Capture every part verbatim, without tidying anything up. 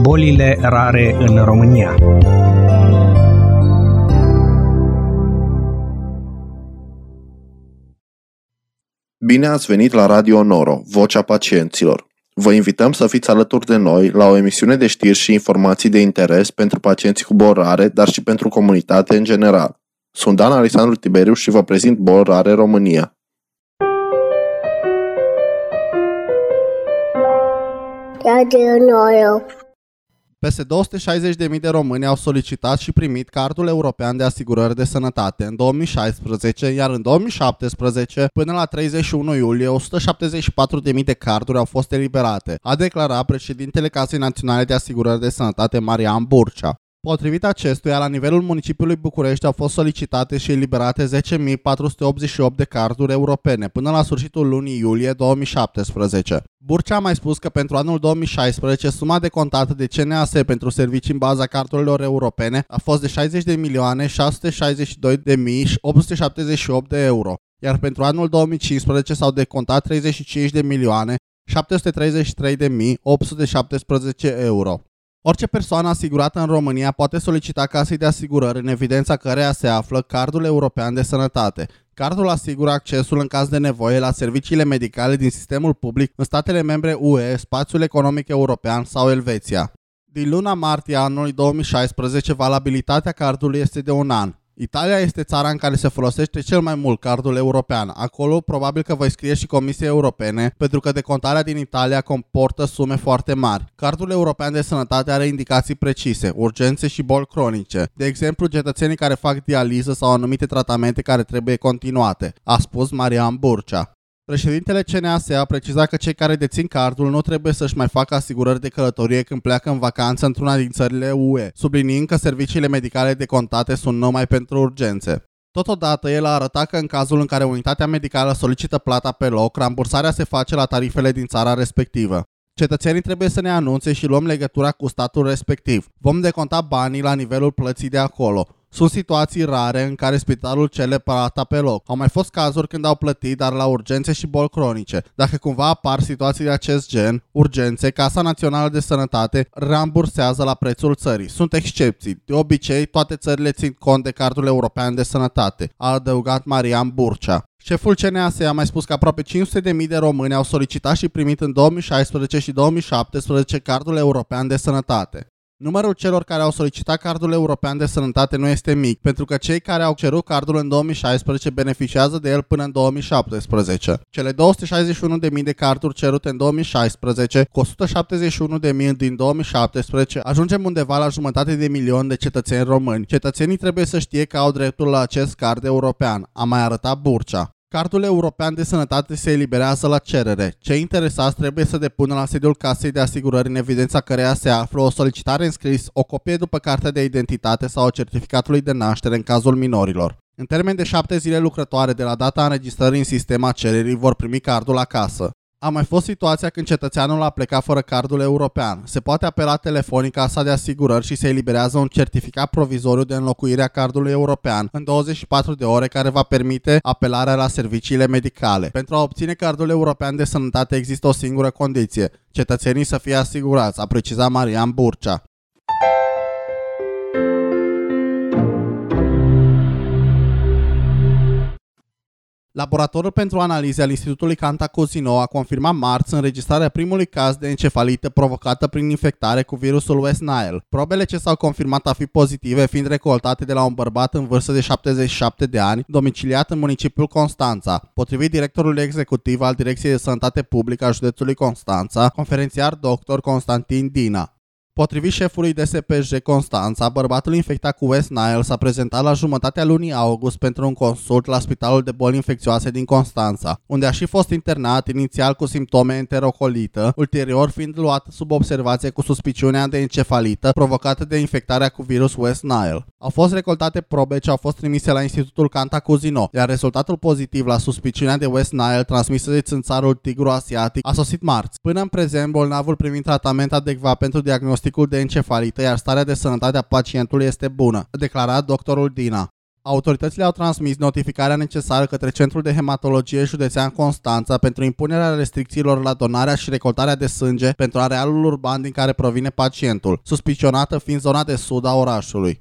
Bolile rare în România. Bine ați venit la Radio Noro, Vocea Pacienților. Vă invităm să fiți alături de noi la o emisiune de știri și informații de interes pentru pacienții cu boli rare, dar și pentru comunitate în general. Sunt Dan Alexandru Tiberiu și vă prezint Boli Rare România. Radio Noro. Peste două sute șaizeci de mii de români au solicitat și primit Cardul European de Asigurări de Sănătate în două mii șaisprezece, iar în două mii șaptesprezece, până la treizeci și unu iulie, o sută șaptezeci și patru de mii de carduri au fost eliberate, a declarat președintele Casei Naționale de Asigurări de Sănătate, Marian Burcea. Potrivit acestuia, la nivelul municipiului București au fost solicitate și eliberate zece mii patru sute optzeci și opt de carduri europene până la sfârșitul lunii iulie două mii șaptesprezece. Burcea a mai spus că pentru anul două mii șaisprezece suma decontată de C N A S pentru servicii în baza cardurilor europene a fost de șaizeci de milioane șase sute șaizeci și doi de mii opt sute șaptezeci și opt de euro, iar pentru anul două mii cincisprezece s-au decontat treizeci și cinci de milioane șapte sute treizeci și trei de mii opt sute șaptesprezece euro. Orice persoană asigurată în România poate solicita casei de asigurări în evidența căreia se află Cardul European de Sănătate. Cardul asigură accesul în caz de nevoie la serviciile medicale din sistemul public în statele membre U E, Spațiul Economic European sau Elveția. Din luna martie anului două mii șaisprezece, valabilitatea cardului este de un an. Italia este țara în care se folosește cel mai mult cardul european. Acolo probabil că voi scrie și Comisiei Europene, pentru că decontarea din Italia comportă sume foarte mari. Cardul European de Sănătate are indicații precise, urgențe și boli cronice. De exemplu, cetățenii care fac dializă sau anumite tratamente care trebuie continuate, a spus Marian Burcea. Președintele C N A S a precizat că cei care dețin cardul nu trebuie să-și mai facă asigurări de călătorie când pleacă în vacanță într-una din țările U E, subliniind că serviciile medicale decontate sunt numai pentru urgențe. Totodată, el a arătat că în cazul în care unitatea medicală solicită plata pe loc, rambursarea se face la tarifele din țara respectivă. Cetățenii trebuie să ne anunțe și luăm legătura cu statul respectiv. Vom deconta banii la nivelul plății de acolo. Sunt situații rare în care spitalul cere plata pe loc. Au mai fost cazuri când au plătit, dar la urgențe și boli cronice. Dacă cumva apar situații de acest gen, urgențe, Casa Națională de Sănătate rambursează la prețul țării. Sunt excepții. De obicei, toate țările țin cont de Cardul European de Sănătate, a adăugat Marian Burcea. Șeful C N A S a mai spus că aproape cinci sute de mii de români au solicitat și primit în două mii șaisprezece și două mii șaptesprezece Cardul European de Sănătate. Numărul celor care au solicitat Cardul European de Sănătate nu este mic, pentru că cei care au cerut cardul în două mii șaisprezece beneficiază de el până în două mii șaptesprezece. Cele două sute șaizeci și unu de mii de carduri cerute în două mii șaisprezece, cu o sută șaptezeci și unu de mii din două mii șaptesprezece, ajungem undeva la jumătate de milion de cetățeni români. Cetățenii trebuie să știe că au dreptul la acest card european, a mai arătat Burcea. Cardul European de Sănătate se eliberează la cerere. Cei interesați trebuie să depună la sediul Casei de Asigurări în evidența căreia se află o solicitare în scris, o copie după cartea de identitate sau a certificatului de naștere în cazul minorilor. În termen de șapte zile lucrătoare de la data înregistrării în sistem a cererii vor primi cardul acasă. A mai fost situația când cetățeanul a plecat fără cardul european. Se poate apela telefonic Casa de Asigurări și se eliberează un certificat provizoriu de înlocuire a cardului european în douăzeci și patru de ore care va permite apelarea la serviciile medicale. Pentru a obține cardul european de sănătate există o singură condiție: cetățenii să fie asigurați, a precizat Marian Burcea. Laboratorul pentru analize al Institutului Cantacuzino a confirmat marți înregistrarea primului caz de encefalită provocată prin infectare cu virusul West Nile. Probele ce s-au confirmat a fi pozitive fiind recoltate de la un bărbat în vârstă de șaptezeci și șapte de ani, domiciliat în municipiul Constanța. Potrivit directorului executiv al Direcției de Sănătate Publică a județului Constanța, conferențiar doctor Constantin Dina. Potrivit șefului D S P J Constanța, bărbatul infectat cu West Nile s-a prezentat la jumătatea lunii august pentru un consult la Spitalul de Boli Infecțioase din Constanța, unde a și fost internat inițial cu simptome enterocolită, ulterior fiind luat sub observație cu suspiciunea de encefalită provocată de infectarea cu virus West Nile. Au fost recoltate probe ce au fost trimise la Institutul Cantacuzino, iar rezultatul pozitiv la suspiciunea de West Nile transmisă de țânțarul tigru asiatic a sosit marți. Până în prezent, bolnavul primind tratament adecvat pentru diagnosticul de encefalită, iar starea de sănătate a pacientului este bună, a declarat doctorul Dina. Autoritățile au transmis notificarea necesară către Centrul de Hematologie Județean Constanța pentru impunerea restricțiilor la donarea și recoltarea de sânge pentru arealul urban din care provine pacientul, suspicionată fiind zona de sud a orașului.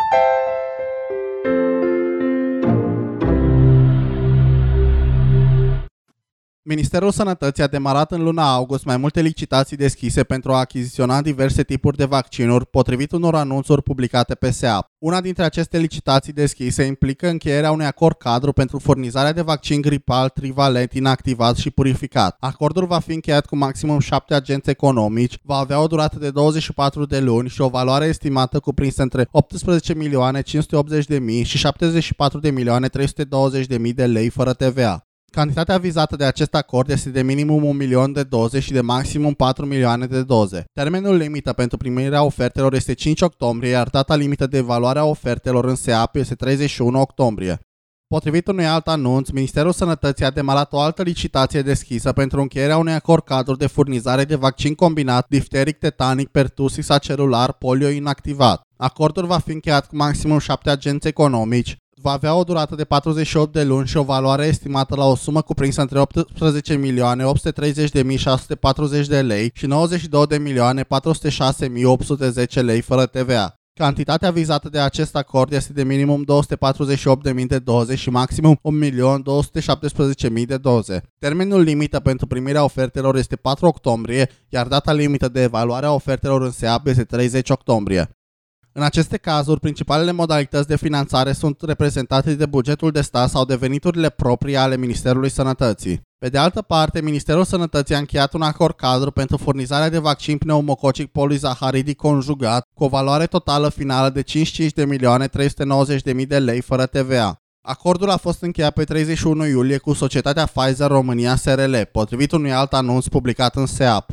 Ministerul Sănătății a demarat în luna august mai multe licitații deschise pentru a achiziționa diverse tipuri de vaccinuri, potrivit unor anunțuri publicate pe S E A P. Una dintre aceste licitații deschise implică încheierea unui acord cadru pentru furnizarea de vaccin gripal trivalent inactivat și purificat. Acordul va fi încheiat cu maximum șapte agenți economici, va avea o durată de douăzeci și patru de luni și o valoare estimată cuprinsă între optsprezece milioane cinci sute optzeci de mii și șaptezeci și patru de milioane trei sute douăzeci de mii de lei fără T V A. Cantitatea vizată de acest acord este de minimum un milion de doze și de maximum patru milioane de doze. Termenul limită pentru primirea ofertelor este cinci octombrie, iar data limită de evaluare a ofertelor în S E A P este treizeci și unu octombrie. Potrivit unui alt anunț, Ministerul Sănătății a demarat o altă licitație deschisă pentru încheierea unui acord cadru de furnizare de vaccin combinat difteric, tetanic, pertussis acelular, polio inactivat. Acordul va fi încheiat cu maximum șapte agenți economici, va avea o durată de patruzeci și opt de luni și o valoare estimată la o sumă cuprinsă între optsprezece milioane opt sute treizeci de mii șase sute patruzeci de lei și nouăzeci și două de milioane patru sute șase mii opt sute zece lei fără T V A. Cantitatea vizată de acest acord este de minimum două sute patruzeci și opt de mii de doze și maximum un milion două sute șaptesprezece mii de doze. Termenul limită pentru primirea ofertelor este patru octombrie, iar data limită de evaluare a ofertelor în S E A P este treizeci octombrie. În aceste cazuri, principalele modalități de finanțare sunt reprezentate de bugetul de stat sau de veniturile proprii ale Ministerului Sănătății. Pe de altă parte, Ministerul Sănătății a încheiat un acord cadru pentru furnizarea de vaccin pneumococic polizaharidic conjugat cu o valoare totală finală de cincizeci și cinci de milioane trei sute nouăzeci de mii de lei fără T V A. Acordul a fost încheiat pe treizeci și unu iulie cu societatea Pfizer România S R L, potrivit unui alt anunț publicat în S E A P.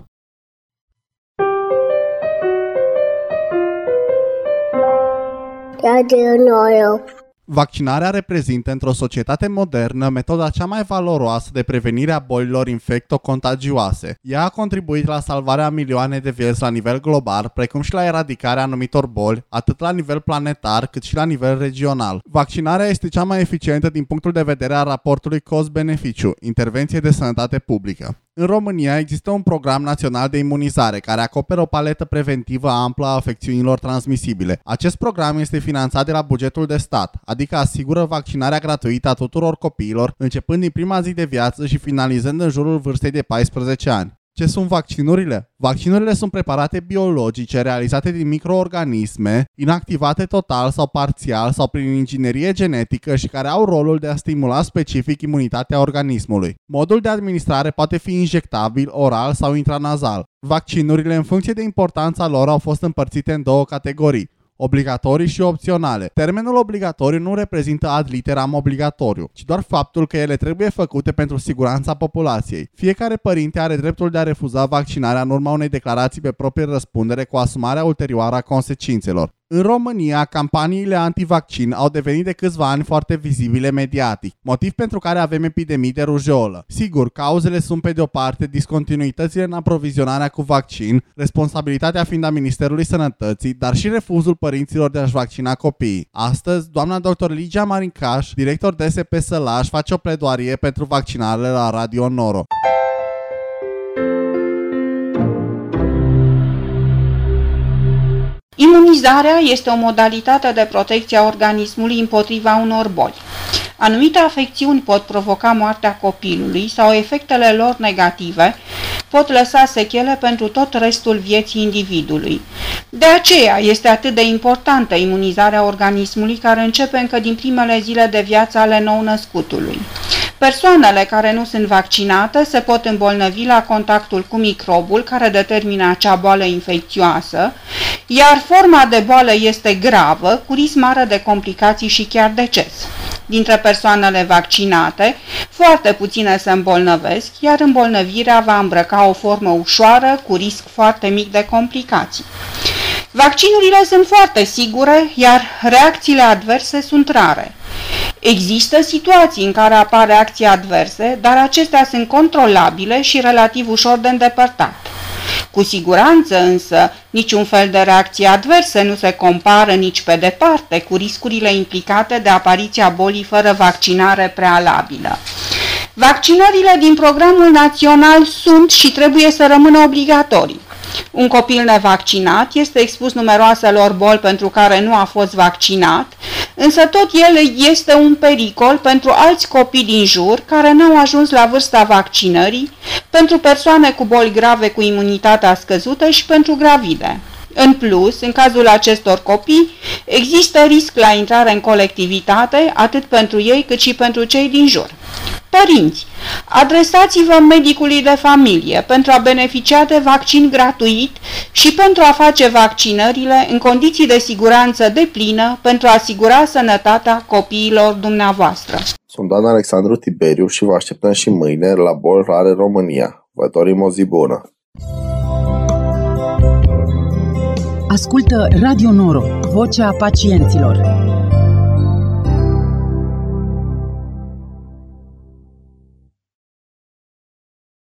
Radio Noro. Vaccinarea reprezintă într-o societate modernă metoda cea mai valoroasă de prevenire a bolilor infecto-contagioase. Ea a contribuit la salvarea milioane de vieți la nivel global, precum și la eradicarea anumitor boli, atât la nivel planetar cât și la nivel regional. Vaccinarea este cea mai eficientă din punctul de vedere al raportului cost-beneficiu, intervenție de sănătate publică. În România există un program național de imunizare care acoperă o paletă preventivă amplă a afecțiunilor transmisibile. Acest program este finanțat de la bugetul de stat, adică asigură vaccinarea gratuită a tuturor copiilor, începând din prima zi de viață și finalizând în jurul vârstei de paisprezece ani. Ce sunt vaccinurile? Vaccinurile sunt preparate biologice realizate din microorganisme, inactivate total sau parțial sau prin inginerie genetică și care au rolul de a stimula specific imunitatea organismului. Modul de administrare poate fi injectabil, oral sau intranazal. Vaccinurile, în funcție de importanța lor, au fost împărțite în două categorii: obligatorii și opționale. Termenul obligatoriu nu reprezintă ad literam obligatoriu, ci doar faptul că ele trebuie făcute pentru siguranța populației. Fiecare părinte are dreptul de a refuza vaccinarea în urma unei declarații pe proprie răspundere cu asumarea ulterioară a consecințelor. În România, campaniile antivaccin au devenit de câțiva ani foarte vizibile mediatic, motiv pentru care avem epidemii de rujeolă. Sigur, cauzele sunt pe de o parte discontinuitățile în aprovizionarea cu vaccin, responsabilitatea fiind a Ministerului Sănătății, dar și refuzul părinților de a-și vaccina copiii. Astăzi, doamna doctor Ligia Marincaș, director D S P Sălaș, face o pledoarie pentru vaccinare la Radio Noro. Imunizarea este o modalitate de protecție a organismului împotriva unor boli. Anumite afecțiuni pot provoca moartea copilului sau efectele lor negative pot lăsa sechele pentru tot restul vieții individului. De aceea este atât de importantă imunizarea organismului, care începe încă din primele zile de viață ale nou-născutului. Persoanele care nu sunt vaccinate se pot îmbolnăvi la contactul cu microbul care determină acea boală infecțioasă, iar forma de boală este gravă, cu risc mare de complicații și chiar deces. Dintre persoanele vaccinate, foarte puține se îmbolnăvesc, iar îmbolnăvirea va îmbrăca o formă ușoară, cu risc foarte mic de complicații. Vaccinurile sunt foarte sigure, iar reacțiile adverse sunt rare. Există situații în care apar reacții adverse, dar acestea sunt controlabile și relativ ușor de îndepărtat. Cu siguranță însă, niciun fel de reacție adversă nu se compară nici pe departe cu riscurile implicate de apariția bolii fără vaccinare prealabilă. Vaccinările din programul național sunt și trebuie să rămână obligatorii. Un copil nevaccinat este expus numeroaselor boli pentru care nu a fost vaccinat, însă tot el este un pericol pentru alți copii din jur care n-au ajuns la vârsta vaccinării, pentru persoane cu boli grave cu imunitatea scăzută și pentru gravide. În plus, în cazul acestor copii, există risc la intrare în colectivitate, atât pentru ei cât și pentru cei din jur. Părinți, adresați-vă medicului de familie pentru a beneficia de vaccin gratuit și pentru a face vaccinările în condiții de siguranță deplină pentru a asigura sănătatea copiilor dumneavoastră. Sunt Dan Alexandru Tiberiu și vă așteptăm și mâine la Boli Rare România. Vă dorim o zi bună! Ascultă Radio Noro, vocea pacienților.